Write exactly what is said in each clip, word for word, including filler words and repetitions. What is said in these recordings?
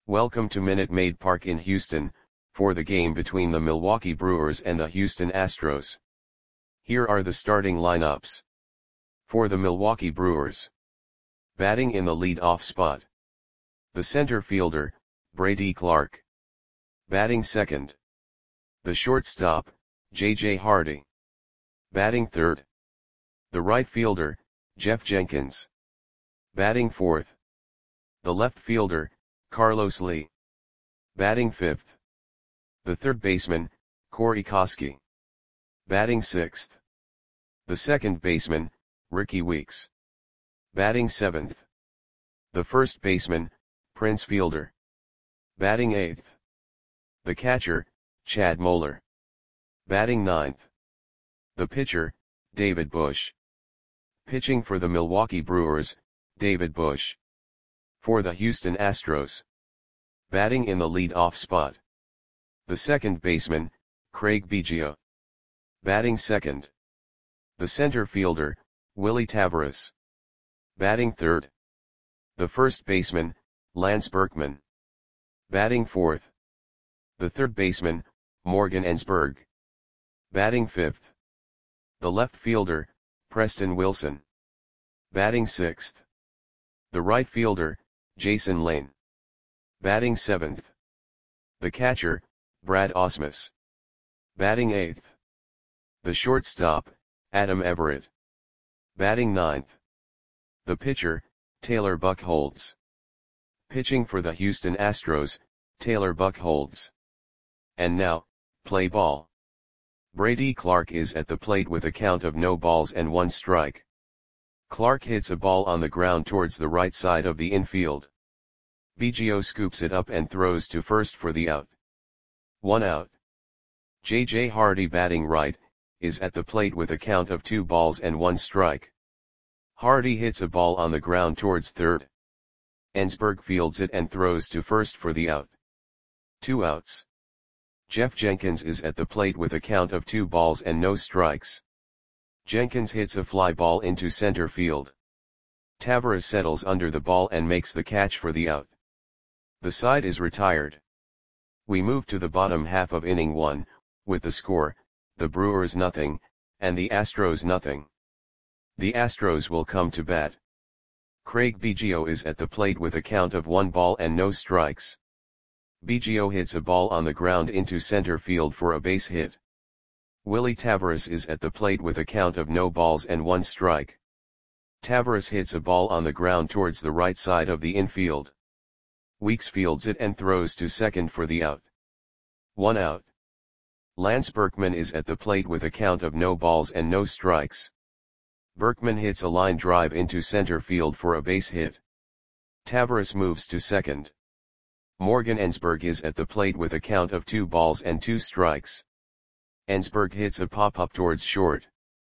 Welcome to Minute Maid Park in Houston, for the game between the Milwaukee Brewers and the Houston Astros. Here are the starting lineups. For the Milwaukee Brewers. Batting in the lead-off spot. The center fielder, Brady Clark. Batting second. The shortstop, J J Hardy. Batting third. The right fielder, Jeff Jenkins. Batting fourth. The left fielder, Carlos Lee. Batting fifth. The third baseman, Corey Koskie. Batting sixth. The second baseman, Rickie Weeks. Batting seventh. The first baseman, Prince Fielder. Batting eighth. The catcher, Chad Moeller. Batting ninth. The pitcher, David Bush. Pitching for the Milwaukee Brewers, David Bush. For the Houston Astros. Batting in the lead-off spot. The second baseman, Craig Biggio. Batting second. The center fielder, Willie Taveras. Batting third. The first baseman, Lance Berkman. Batting fourth. The third baseman, Morgan Ensberg. Batting fifth. The left fielder, Preston Wilson. Batting sixth. The right fielder, Jason Lane. Batting seventh. The catcher, Brad Ausmus. Batting eighth. The shortstop, Adam Everett. Batting ninth. The pitcher, Taylor Buchholz. Pitching for the Houston Astros, Taylor Buchholz. And now, play ball. Brady Clark is at the plate with a count of no balls and one strike. Clark hits a ball on the ground towards the right side of the infield. Biggio scoops it up and throws to first for the out. One out. J J Hardy, batting right, is at the plate with a count of two balls and one strike. Hardy hits a ball on the ground towards third. Ensberg fields it and throws to first for the out. Two outs. Jeff Jenkins is at the plate with a count of two balls and no strikes. Jenkins hits a fly ball into center field. Taveras settles under the ball and makes the catch for the out. The side is retired. We move to the bottom half of inning one, with the score, the Brewers nothing, and the Astros nothing. The Astros will come to bat. Craig Biggio is at the plate with a count of one ball and no strikes. Biggio hits a ball on the ground into center field for a base hit. Willie Taveras is at the plate with a count of no balls and one strike. Taveras hits a ball on the ground towards the right side of the infield. Weeks fields it and throws to second for the out. One out. Lance Berkman is at the plate with a count of no balls and no strikes. Berkman hits a line drive into center field for a base hit. Taveras moves to second. Morgan Ensberg is at the plate with a count of two balls and two strikes. Ensberg hits a pop-up towards short.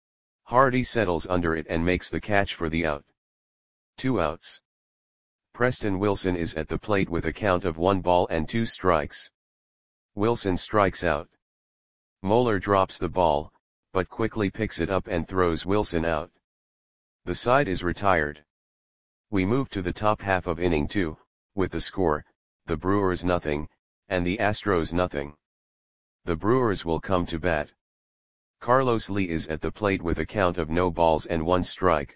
Hardy settles under it and makes the catch for the out. Two outs. Preston Wilson is at the plate with a count of one ball and two strikes. Wilson strikes out. Moeller drops the ball, but quickly picks it up and throws Wilson out. The side is retired. We move to the top half of inning two, with the score, the Brewers nothing, and the Astros nothing. The Brewers will come to bat. Carlos Lee is at the plate with a count of no balls and one strike.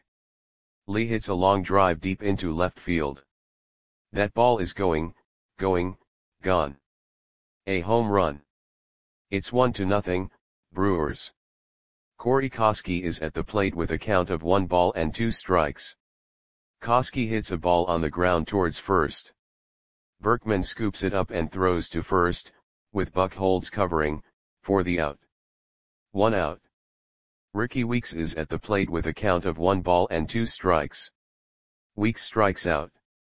Lee hits a long drive deep into left field. That ball is going, going, gone. A home run. It's one to nothing, Brewers. Corey Koskie is at the plate with a count of one ball and two strikes. Koskie hits a ball on the ground towards first. Berkman scoops it up and throws to first, with Buchholz covering, for the out. One out. Rickie Weeks is at the plate with a count of one ball and two strikes. Weeks strikes out.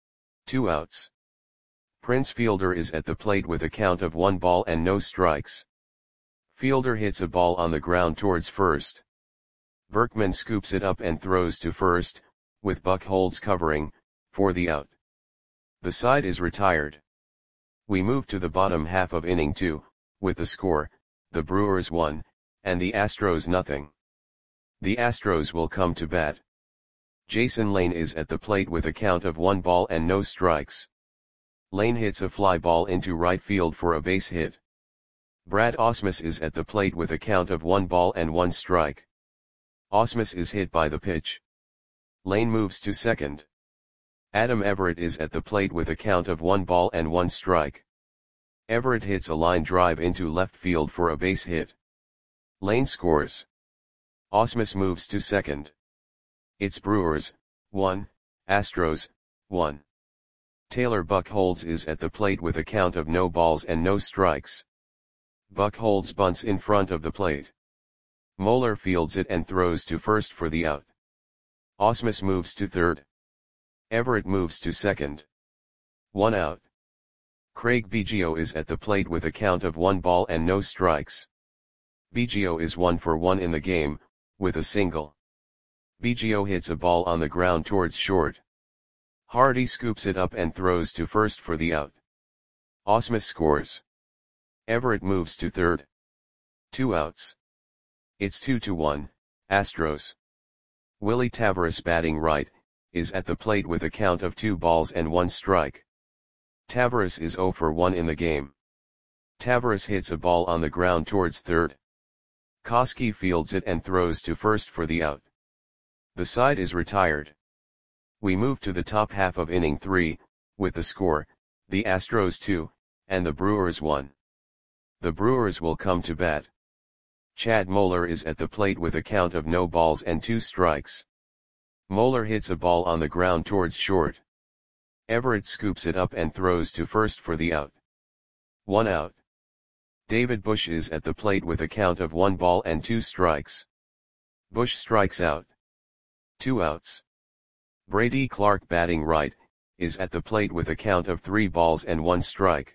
Two outs. Prince Fielder is at the plate with a count of one ball and no strikes. Fielder hits a ball on the ground towards first. Berkman scoops it up and throws to first, with Buchholz covering, for the out. The side is retired. We move to the bottom half of inning two, with the score, the Brewers one, and the Astros nothing. The Astros will come to bat. Jason Lane is at the plate with a count of one ball and no strikes. Lane hits a fly ball into right field for a base hit. Brad Ausmus is at the plate with a count of one ball and one strike. Ausmus is hit by the pitch. Lane moves to second. Adam Everett is at the plate with a count of one ball and one strike. Everett hits a line drive into left field for a base hit. Lane scores. Ausmus moves to second. It's Brewers, one, Astros, one. Taylor Buchholz is at the plate with a count of no balls and no strikes. Buchholz bunts in front of the plate. Moeller fields it and throws to first for the out. Ausmus moves to third. Everett moves to second. One out. Craig Biggio is at the plate with a count of one ball and no strikes. Biggio is one for one in the game, with a single. Biggio hits a ball on the ground towards short. Hardy scoops it up and throws to first for the out. Ausmus scores. Everett moves to third. Two outs. It's two to one, Astros. Willie Taveras, batting right, is at the plate with a count of two balls and one strike. Taveras is zero for one in the game. Taveras hits a ball on the ground towards third. Koski fields it and throws to first for the out. The side is retired. We move to the top half of inning three, with the score, the Astros two, and the Brewers one. The Brewers will come to bat. Chad Moeller is at the plate with a count of no balls and two strikes. Moeller hits a ball on the ground towards short. Everett scoops it up and throws to first for the out. One out. David Bush is at the plate with a count of one ball and two strikes. Bush strikes out. Two outs. Brady Clark, batting right, is at the plate with a count of three balls and one strike.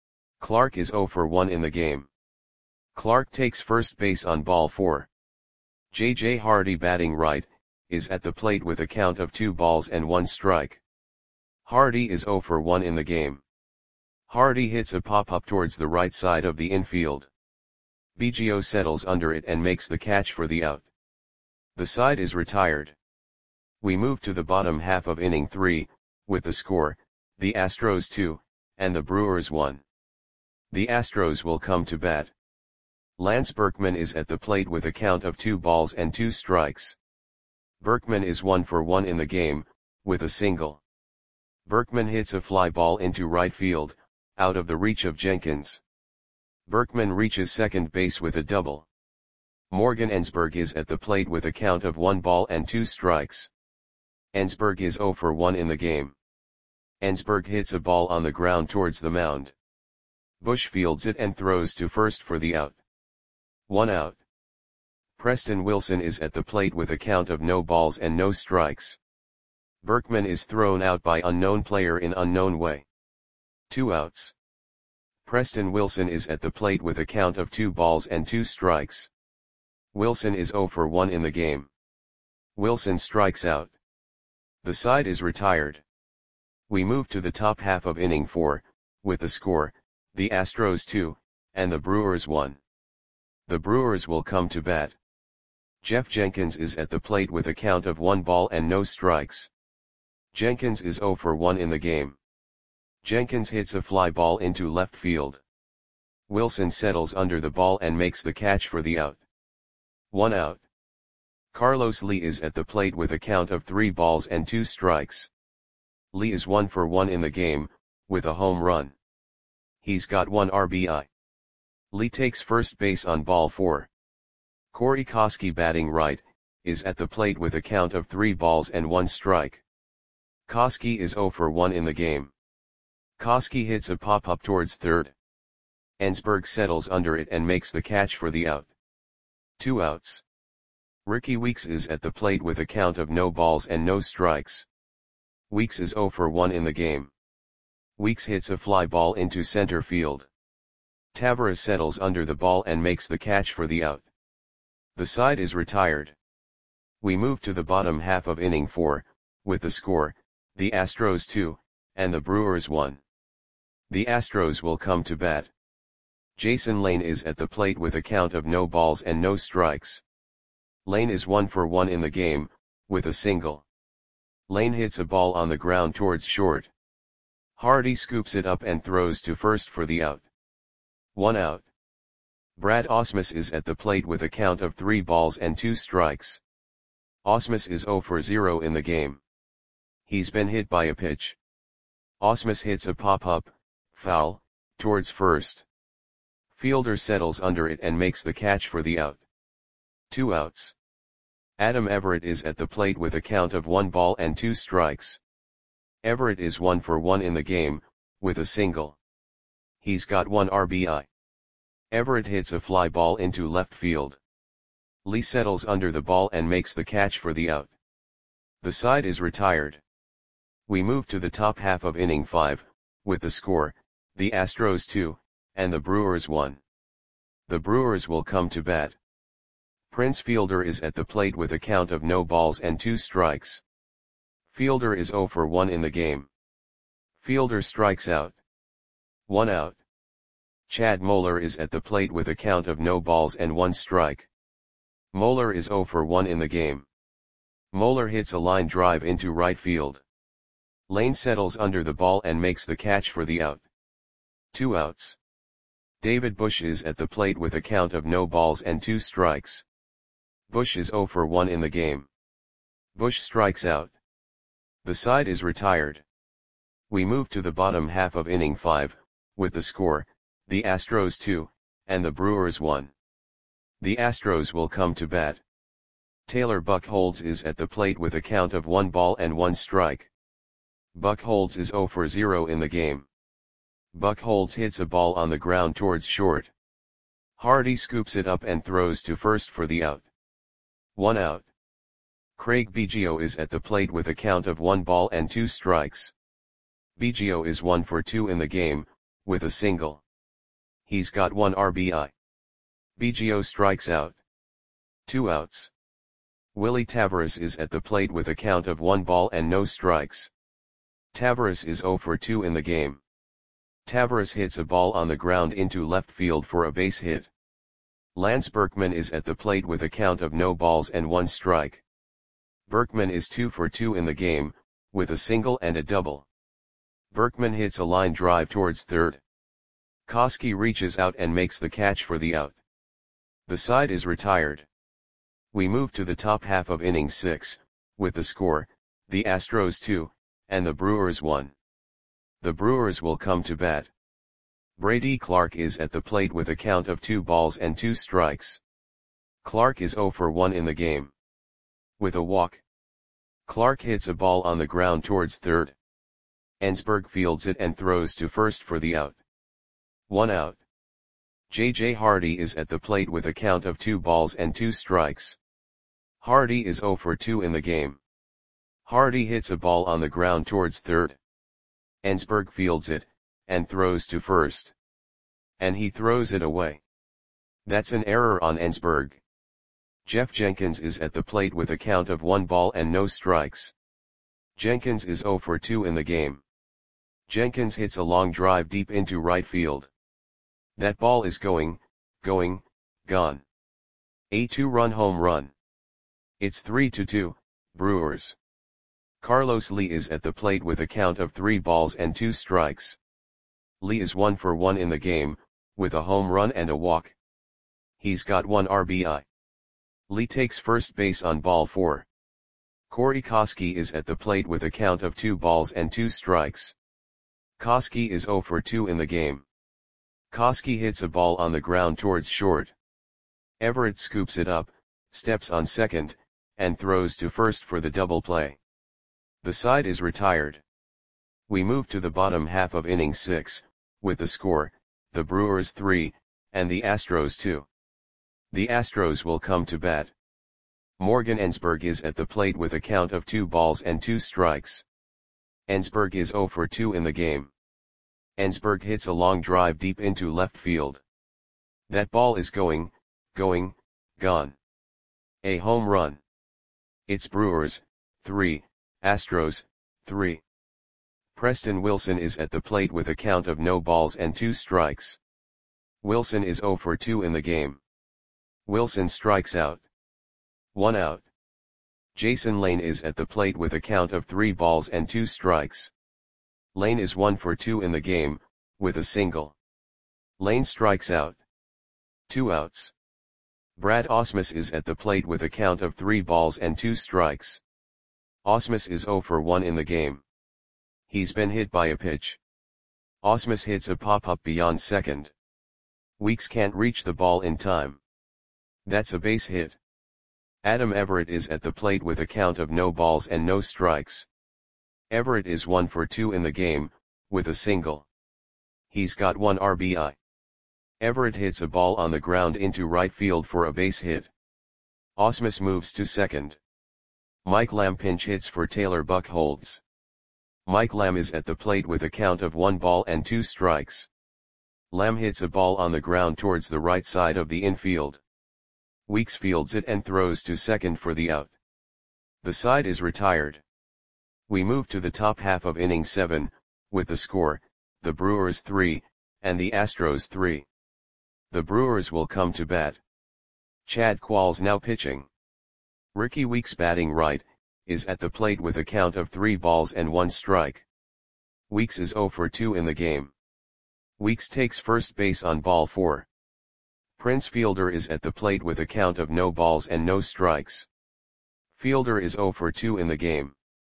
Clark is zero for one in the game. Clark takes first base on ball four. J J Hardy, batting right, is at the plate with a count of two balls and one strike. Hardy is zero for one in the game. Hardy hits a pop-up towards the right side of the infield. Biggio settles under it and makes the catch for the out. The side is retired. We move to the bottom half of inning three, with the score, the Astros two, and the Brewers one. The Astros will come to bat. Lance Berkman is at the plate with a count of two balls and two strikes. Berkman is one for one in the game, with a single. Berkman hits a fly ball into right field, out of the reach of Jenkins. Berkman reaches second base with a double. Morgan Ensberg is at the plate with a count of one ball and two strikes. Ensberg is zero for one in the game. Ensberg hits a ball on the ground towards the mound. Bush fields it and throws to first for the out. One out. Preston Wilson is at the plate with a count of no balls and no strikes. Berkman is thrown out by unknown player in unknown way. Two outs. Preston Wilson is at the plate with a count of two balls and two strikes. Wilson is zero for one in the game. Wilson strikes out. The side is retired. We move to the top half of inning four, with the score, the Astros two, and the Brewers one. The Brewers will come to bat. Jeff Jenkins is at the plate with a count of one ball and no strikes. Jenkins is zero for one in the game. Jenkins hits a fly ball into left field. Wilson settles under the ball and makes the catch for the out. One out. Carlos Lee is at the plate with a count of three balls and two strikes. Lee is one for one in the game, with a home run. He's got one R B I. Lee takes first base on ball four. Corey Koski, batting right, is at the plate with a count of three balls and one strike. Koski is zero for one in the game. Koski hits a pop-up towards third. Ensberg settles under it and makes the catch for the out. Two outs. Ricky Weeks is at the plate with a count of no balls and no strikes. Weeks is zero for one in the game. Weeks hits a fly ball into center field. Taveras settles under the ball and makes the catch for the out. The side is retired. We move to the bottom half of inning four, with the score, the Astros two, and the Brewers one. The Astros will come to bat. Jason Lane is at the plate with a count of no balls and no strikes. Lane is one for one in the game, with a single. Lane hits a ball on the ground towards short. Hardy scoops it up and throws to first for the out. One out. Brad Ausmus is at the plate with a count of three balls and two strikes. Ausmus is zero for zero in the game. He's been hit by a pitch. Ausmus hits a pop-up, foul, towards first. Fielder settles under it and makes the catch for the out. Two outs. Adam Everett is at the plate with a count of one ball and two strikes. Everett is one for one in the game, with a single. He's got one R B I. Everett hits a fly ball into left field. Lee settles under the ball and makes the catch for the out. The side is retired. We move to the top half of inning five, with the score, the Astros two, and the Brewers one. The Brewers will come to bat. Prince Fielder is at the plate with a count of no balls and two strikes. Fielder is zero for one in the game. Fielder strikes out. One out. Chad Moeller is at the plate with a count of no balls and one strike. Moeller is zero for one in the game. Moeller hits a line drive into right field. Lane settles under the ball and makes the catch for the out. Two outs. David Bush is at the plate with a count of no balls and two strikes. Bush is zero for one in the game. Bush strikes out. The side is retired. We move to the bottom half of inning five, with the score, the Astros two, and the Brewers one. The Astros will come to bat. Taylor Buchholz is at the plate with a count of one ball and one strike. Buchholz is zero for zero in the game. Buchholz hits a ball on the ground towards short. Hardy scoops it up and throws to first for the out. One out. Craig Biggio is at the plate with a count of one ball and two strikes. Biggio is one for two in the game, with a single. He's got one R B I. Biggio strikes out. Two outs. Willie Taveras is at the plate with a count of one ball and no strikes. Taveras is zero for two in the game. Taveras hits a ball on the ground into left field for a base hit. Lance Berkman is at the plate with a count of no balls and one strike. Berkman is two for two in the game, with a single and a double. Berkman hits a line drive towards third. Koski reaches out and makes the catch for the out. The side is retired. We move to the top half of inning six, with the score, the Astros two, and the Brewers one. The Brewers will come to bat. Brady Clark is at the plate with a count of two balls and two strikes. Clark is zero for one in the game. With a walk. Clark hits a ball on the ground towards third. Ensberg fields it and throws to first for the out. One out. J J Hardy is at the plate with a count of two balls and two strikes. Hardy is zero for two in the game. Hardy hits a ball on the ground towards third. Ensberg fields it, and throws to first. And he throws it away. That's an error on Ensberg. Jeff Jenkins is at the plate with a count of one ball and no strikes. Jenkins is zero for two in the game. Jenkins hits a long drive deep into right field. That ball is going, going, gone. A two-run home run. It's three to two, Brewers. Carlos Lee is at the plate with a count of three balls and two strikes. Lee is one for one in the game, with a home run and a walk. He's got one R B I. Lee takes first base on ball four. Corey Koski is at the plate with a count of two balls and two strikes. Koski is zero for two in the game. Koski hits a ball on the ground towards short. Everett scoops it up, steps on second, and throws to first for the double play. The side is retired. We move to the bottom half of inning six, with the score, the Brewers three, and the Astros two. The Astros will come to bat. Morgan Ensberg is at the plate with a count of two balls and two strikes. Ensberg is zero for two in the game. Ensberg hits a long drive deep into left field. That ball is going, going, gone. A home run. It's Brewers, three, Astros, three. Preston Wilson is at the plate with a count of no balls and two strikes. Wilson is zero for two in the game. Wilson strikes out. One out. Jason Lane is at the plate with a count of three balls and two strikes. Lane is one for two in the game, with a single. Lane strikes out. Two outs. Brad Ausmus is at the plate with a count of three balls and two strikes. Ausmus is zero for one in the game. He's been hit by a pitch. Ausmus hits a pop-up beyond second. Weeks can't reach the ball in time. That's a base hit. Adam Everett is at the plate with a count of no balls and no strikes. Everett is one for two in the game, with a single. He's got one R B I. Everett hits a ball on the ground into right field for a base hit. Ausmus moves to second. Mike Lamb pinch hits for Taylor Buchholz. Mike Lamb is at the plate with a count of one ball and two strikes. Lamb hits a ball on the ground towards the right side of the infield. Weeks fields it and throws to second for the out. The side is retired. We move to the top half of inning seven, with the score, the Brewers three, and the Astros three. The Brewers will come to bat. Chad Qualls now pitching. Ricky Weeks batting right, is at the plate with a count of three balls and one strike. Weeks is zero for two in the game. Weeks takes first base on ball four. Prince Fielder is at the plate with a count of no balls and no strikes. Fielder is zero for two in the game.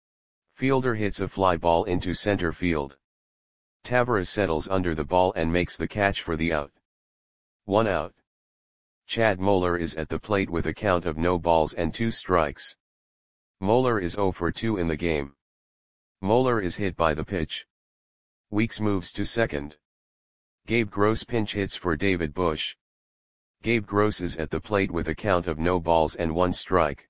Fielder hits a fly ball into center field. Tavares settles under the ball and makes the catch for the out. One out. Chad Moeller is at the plate with a count of no balls and two strikes. Moeller is zero for two in the game. Moeller is hit by the pitch. Weeks moves to second. Gabe Gross pinch hits for David Bush. Gabe Gross is at the plate with a count of no balls and one strike.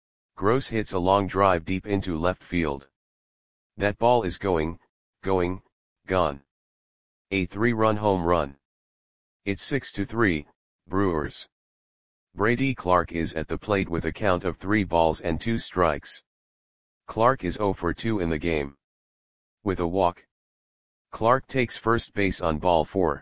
Gross hits a long drive deep into left field. That ball is going, going, gone. A three-run home run. It's six to three, Brewers. Brady Clark is at the plate with a count of three balls and two strikes. Clark is zero for two in the game. With a walk. Clark takes first base on ball four.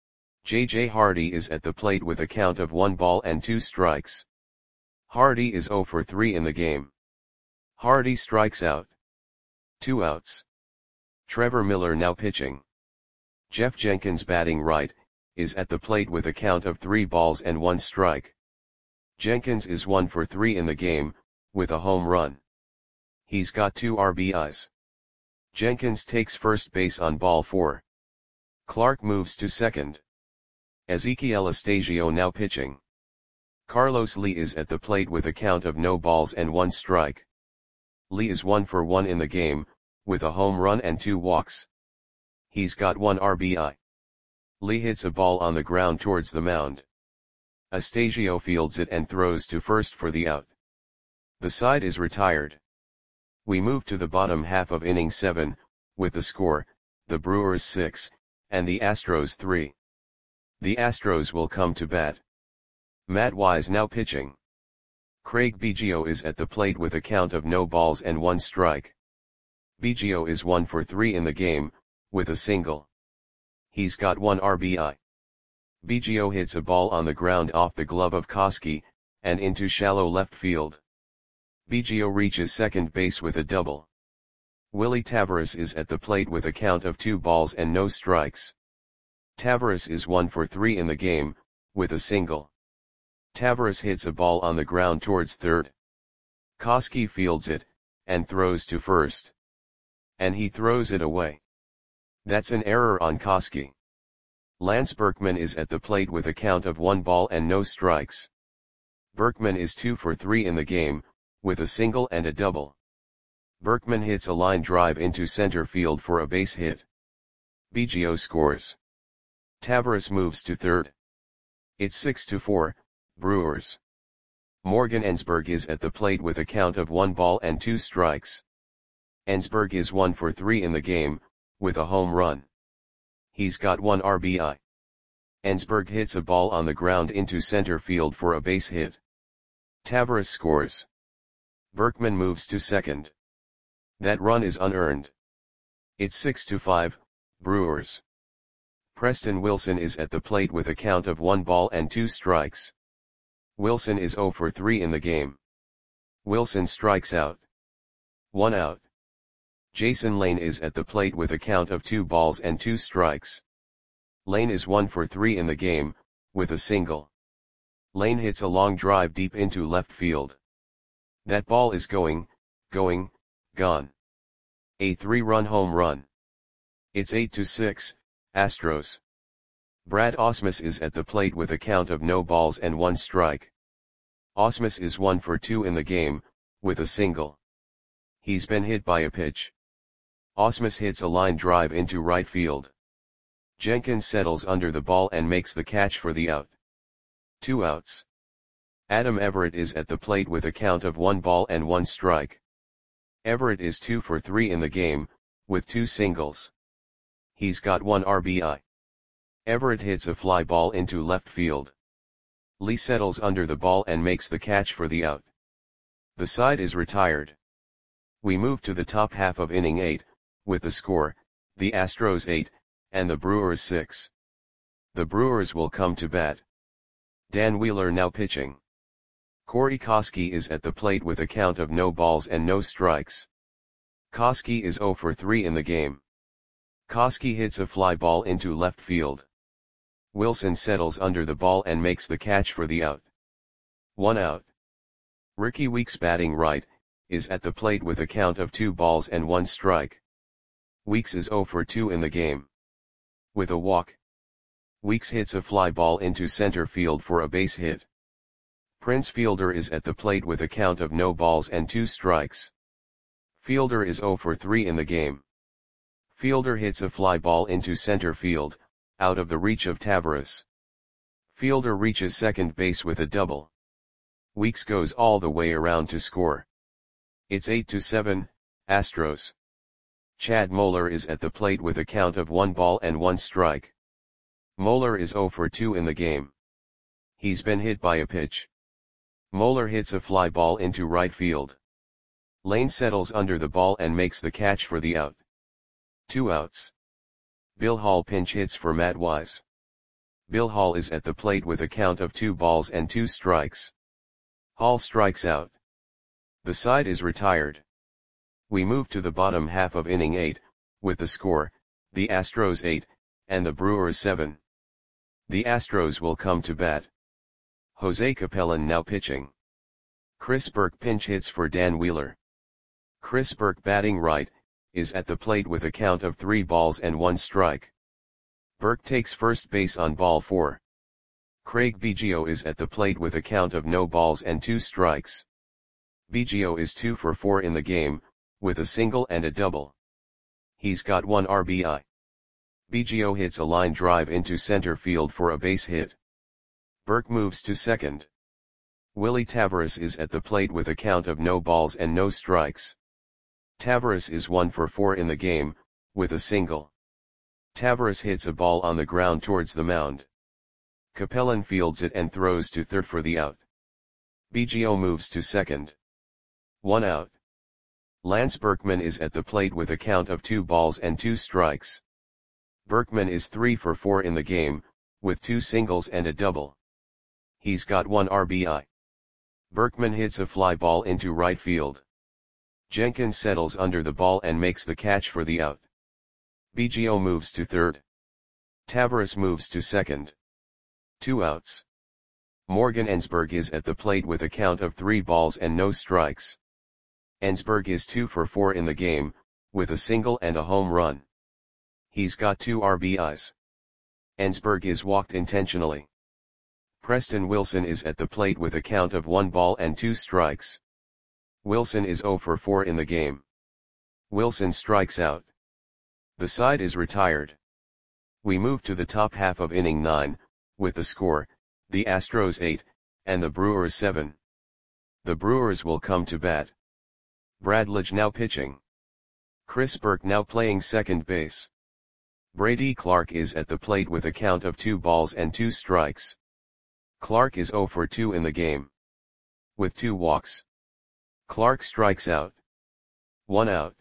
J J Hardy is at the plate with a count of one ball and two strikes. Hardy is zero for three in the game. Hardy strikes out. Two outs. Trevor Miller now pitching. Jeff Jenkins batting right, is at the plate with a count of three balls and one strike. Jenkins is one for three in the game, with a home run. He's got two R B Is. Jenkins takes first base on ball four. Clark moves to second. Ezekiel Astasio now pitching. Carlos Lee is at the plate with a count of no balls and one strike. Lee is one for one in the game, with a home run and two walks. He's got one R B I. Lee hits a ball on the ground towards the mound. Astasio fields it and throws to first for the out. The side is retired. We move to the bottom half of inning seven, with the score, the Brewers six, and the Astros three. The Astros will come to bat. Matt Wise now pitching. Craig Biggio is at the plate with a count of no balls and one strike. Biggio is one for three in the game, with a single. He's got one R B I. Biggio hits a ball on the ground off the glove of Koski, and into shallow left field. Biggio reaches second base with a double. Willie Tavares is at the plate with a count of two balls and no strikes. Tavares is one for three in the game, with a single. Tavares hits a ball on the ground towards third. Koski fields it, and throws to first. And he throws it away. That's an error on Koski. Lance Berkman is at the plate with a count of one ball and no strikes. Berkman is two for three in the game, with a single and a double. Berkman hits a line drive into center field for a base hit. Biggio scores. Tavares moves to third. It's six to four, Brewers. Morgan Ensberg is at the plate with a count of one ball and two strikes. Ensberg is one for three in the game, with a home run. He's got one R B I. Ensberg hits a ball on the ground into center field for a base hit. Tavares scores. Berkman moves to second. That run is unearned. It's six to five, Brewers. Preston Wilson is at the plate with a count of one ball and two strikes. Wilson is zero for three in the game. Wilson strikes out. One out. Jason Lane is at the plate with a count of two balls and two strikes. Lane is one for three in the game, with a single. Lane hits a long drive deep into left field. That ball is going, going, gone. A three-run home run. It's eight to six, Astros. Brad Ausmus is at the plate with a count of no balls and one strike. Ausmus is one for two in the game, with a single. He's been hit by a pitch. Ausmus hits a line drive into right field. Jenkins settles under the ball and makes the catch for the out. Two outs. Adam Everett is at the plate with a count of one ball and one strike. Everett is two for three in the game, with two singles. He's got one R B I. Everett hits a fly ball into left field. Lee settles under the ball and makes the catch for the out. The side is retired. We move to the top half of inning eight, with the score, the Astros eight, and the Brewers six. The Brewers will come to bat. Dan Wheeler now pitching. Corey Koskie is at the plate with a count of no balls and no strikes. Koskie is zero for three in the game. Koskie hits a fly ball into left field. Wilson settles under the ball and makes the catch for the out. One out. Ricky Weeks batting right, is at the plate with a count of two balls and one strike. Weeks is zero for two in the game. With a walk. Weeks hits a fly ball into center field for a base hit. Prince Fielder is at the plate with a count of no balls and two strikes. Fielder is zero for three in the game. Fielder hits a fly ball into center field, out of the reach of Taveras. Fielder reaches second base with a double. Weeks goes all the way around to score. It's eight to seven, Astros. Chad Moeller is at the plate with a count of one ball and one strike. Moeller is zero for two in the game. He's been hit by a pitch. Moeller hits a fly ball into right field. Lane settles under the ball and makes the catch for the out. Two outs. Bill Hall pinch hits for Matt Wise. Bill Hall is at the plate with a count of two balls and two strikes. Hall strikes out. The side is retired. We move to the bottom half of inning eight, with the score, the Astros eight, and the Brewers seven. The Astros will come to bat. Jose Capellan now pitching. Chris Burke pinch hits for Dan Wheeler. Chris Burke batting right, is at the plate with a count of three balls and one strike. Burke takes first base on ball four. Craig Biggio is at the plate with a count of no balls and two strikes. Biggio is two for four in the game, with a single and a double. He's got one R B I. Biggio hits a line drive into center field for a base hit. Burke moves to second. Willie Taveras is at the plate with a count of no balls and no strikes. Taveras is one for four in the game, with a single. Taveras hits a ball on the ground towards the mound. Capellan fields it and throws to third for the out. Biggio moves to second. One out. Lance Berkman is at the plate with a count of two balls and two strikes. Berkman is three for four in the game, with two singles and a double. He's got one R B I. Berkman hits a fly ball into right field. Jenkins settles under the ball and makes the catch for the out. Biggio moves to third. Taveras moves to second. Two outs. Morgan Ensberg is at the plate with a count of three balls and no strikes. Ensberg is two for four in the game, with a single and a home run. He's got two R B Is. Ensberg is walked intentionally. Preston Wilson is at the plate with a count of one ball and two strikes. Wilson is zero for four in the game. Wilson strikes out. The side is retired. We move to the top half of inning nine, with the score, the Astros eight, and the Brewers seven. The Brewers will come to bat. Brad Lidge now pitching. Chris Burke now playing second base. Brady Clark is at the plate with a count of two balls and two strikes. Clark is zero for two in the game. With two walks. Clark strikes out. One out.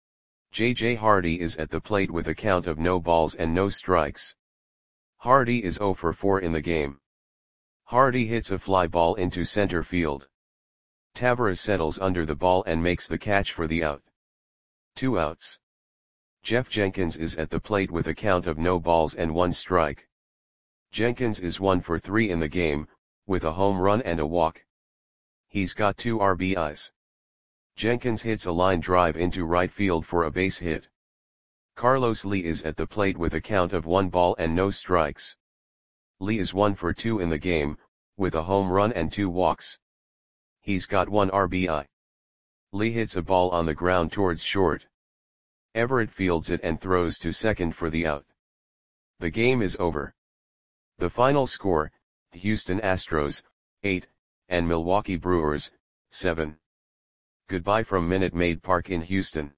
J J Hardy is at the plate with a count of no balls and no strikes. Hardy is zero for four in the game. Hardy hits a fly ball into center field. Taveras settles under the ball and makes the catch for the out. Two outs. Jeff Jenkins is at the plate with a count of no balls and one strike. Jenkins is one for three in the game, with a home run and a walk. He's got two R B Is. Jenkins hits a line drive into right field for a base hit. Carlos Lee is at the plate with a count of one ball and no strikes. Lee is one for two in the game, with a home run and two walks. He's got one R B I. Lee hits a ball on the ground towards short. Everett fields it and throws to second for the out. The game is over. The final score, Houston Astros, eight, and Milwaukee Brewers, seven. Goodbye from Minute Maid Park in Houston.